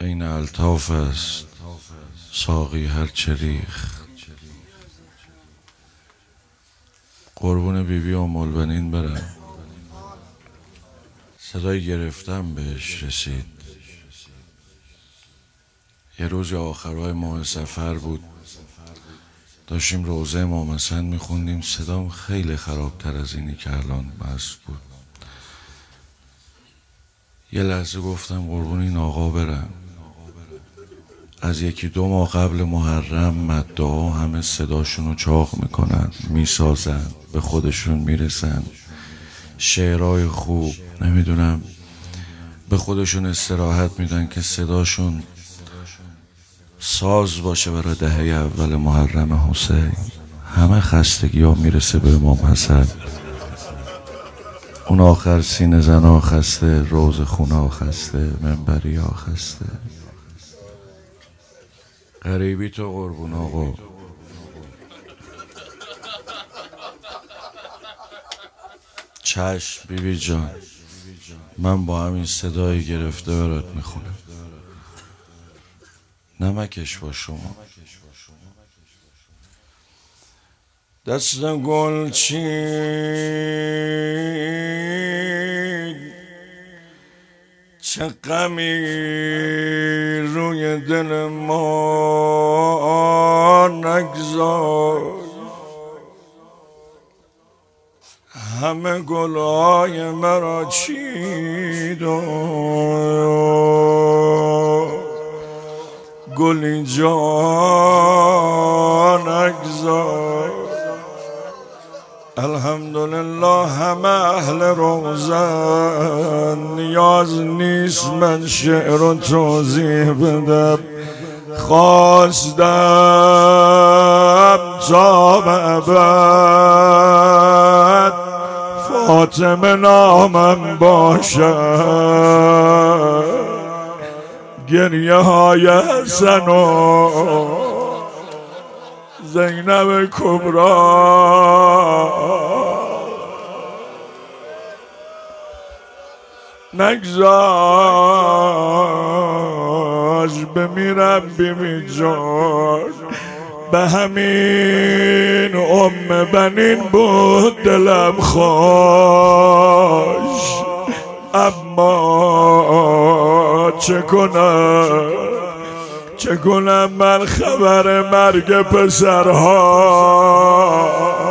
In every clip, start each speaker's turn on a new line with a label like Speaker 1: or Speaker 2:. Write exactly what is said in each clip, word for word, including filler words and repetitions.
Speaker 1: عین الطاف است ساقی هر چه ریخت. قربون بیبی ام البنین برم. صدای گرفتم بهش رسید. یه روز آخرهای ماه سفر بود، داشتیم روضه امام حسن میخوندیم. صدام خیلی خرابتر از اینی که الان مست بود. یه لحظه گفتم قربون این آقا برم. از یکی دو ماه قبل محرم مدعا همه صداشونو چاق میکنن، میسازن، به خودشون میرسن، شعرهای خوب، نمیدونم، به خودشون استراحت میدن که صداشون ساز باشه برای دهه اول محرم حسین. همه خستگی ها میرسه به امام حسن. اون آخر سینه زن ها خسته، روز خونه ها خسته، منبری ها خسته. غریبی تو قربون آقا. چشم بی بی جان، من با همین صدای گرفته برات میخونم. نمکش با شما. دست گل چین چه غمی روی دل ما نگذار. همه گلهای مرا چید و گلی جان نگذار. الحمدلله همه اهل روزن، نیاز نیست من شعر و توضیح بدم. خواستم تا به ابد فاطمه نامم باشد. گریه های حسن و زینب کبرا نگذار بمیرم بی بی جان. به همین ام بنین بود دلم خوش، اما چه کنم چه کنم من خبر مرگ پسرها.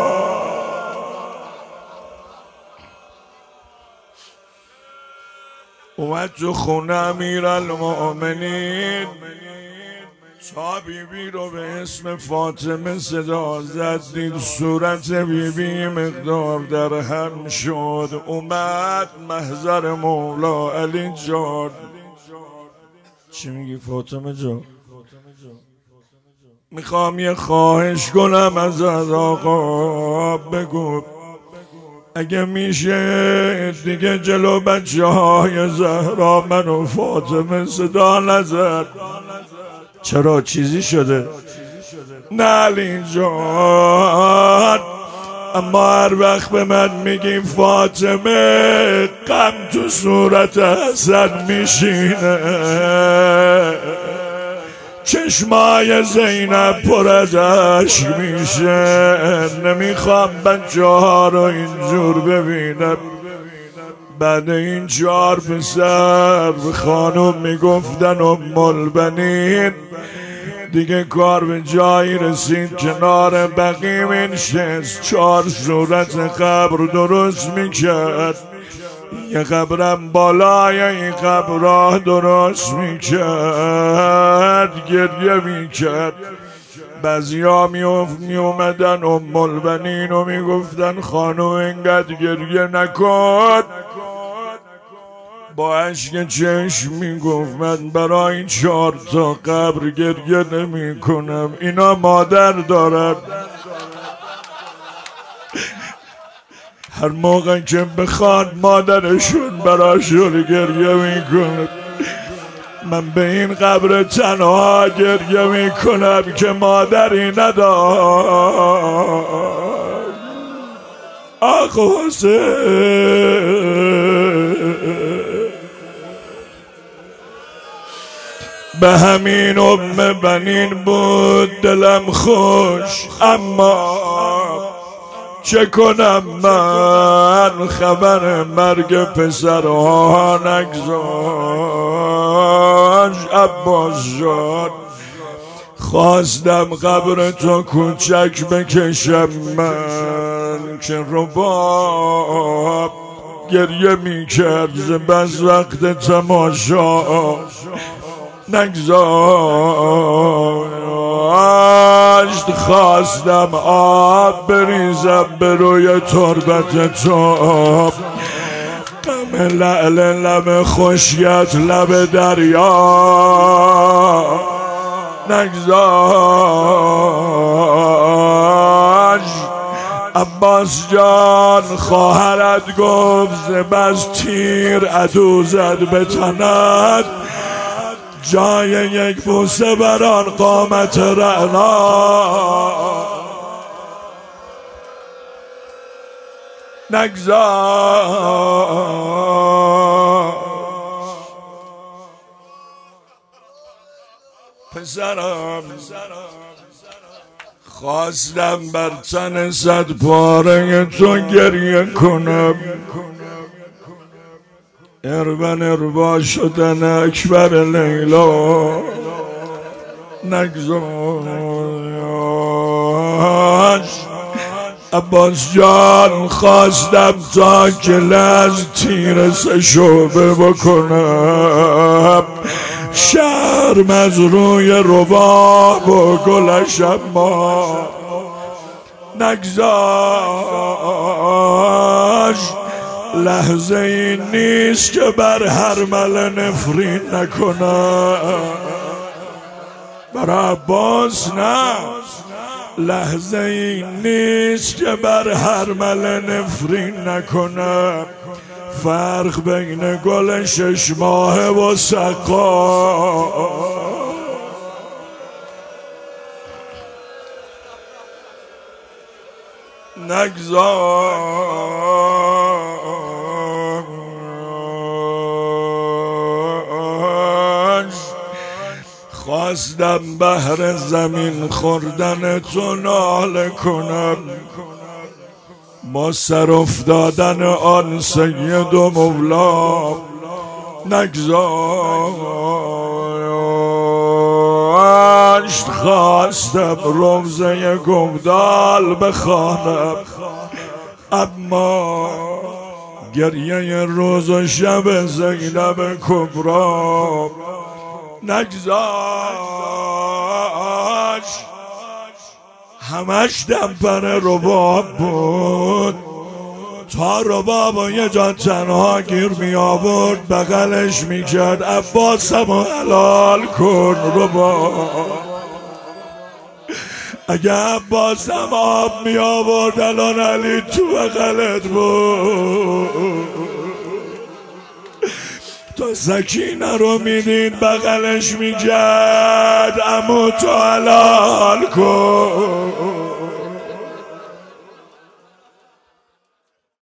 Speaker 1: اومد تو خونه امیرالمؤمنین، تا بیبی رو به اسم فاطمه صدا زد، دید صورت بیبی مقدار در هم شد. اومد محضر مولا علی جان. چی میگی فاطمه جان؟ میخوام یه خواهش کنم از آقا، بگو اگه میشه دیگه جلو بچه های زهرا من و فاطمه صدا نزد. چرا چیزی شده؟ نه علی جان، اما هر وقت به من میگیم فاطمه غم تو صورت حسن میشینه، چشمای زینب پر از عشق میشه. نمیخوام بچه ها رو اینجور ببینم. بعد این چهار پسر به خانم میگفتن ام البنین، دیگه کار به جایی رسید کنار بقیع نشست، چهار صورت قبر درست میکرد. یه قبرم بالای این قبرها درست میکرد، گریه میکرد. بعضی ها می اومدن ام البنین و میگفتن خانم اینقدر گریه نکن. با عشق چشم میگفت من برای این چهار تا قبر گریه نمی کنم، اینا مادر دارن. هر موقع که بخواد مادرشون براشون گریه میکنه. من به این قبر تنها گریه میکنم که مادری نداشت. آقا حسین به همین ام بنین بود دلم خوش، اما چه کنم من خبر مرگ پسرها نگذاشت. عباس جان خواستم قبر تو کوچک بکشم من، که رباب گریه می کرد ز بس وقت تماشا نگذاشت. خواستم آب بریزم به روی تربت تو، غم لعل لب خشکت لب دریا نگذاشت. عباس جان خواهرت گفت ز بس تیر عدو زد به تنت، جای یک بوسه بر آن قامت رعنا نگذاشت. پسرم خواستم بر تن صد پاره تو گریه کنم، اربن اربا شدن اکبر لیلا نگذاشت. عباس جان خواستم تا گله از تیر سه شعبه بکنم، شرم از روی رباب و گلش اما نگذاشت. لحظه ای نیست که بر هر مل نفرین نکنم، بر عباس نه. لحظه ای نیست که بر هر مل نفرین نکنم، فرق بین گل شش ماه و سقا نگذاشت. خواستم بهر زمین خوردن تو ناله کنم، با سر افتادن آن سید و مولا نگذاشت. خواستم روزه گودال بخوانم، اما گریه روز و شب زینب کبرا نگذاشت. همش دمپر رباب بود، تا رباب و یه جا تنها گیر می آورد بغلش می کرد عباسم و حلال کن رباب. اگه عباسم آب می آورد الان علی تو بغلت بود. تا سکینه رو میدید بغلش میکرد، عمو تو حلال کن.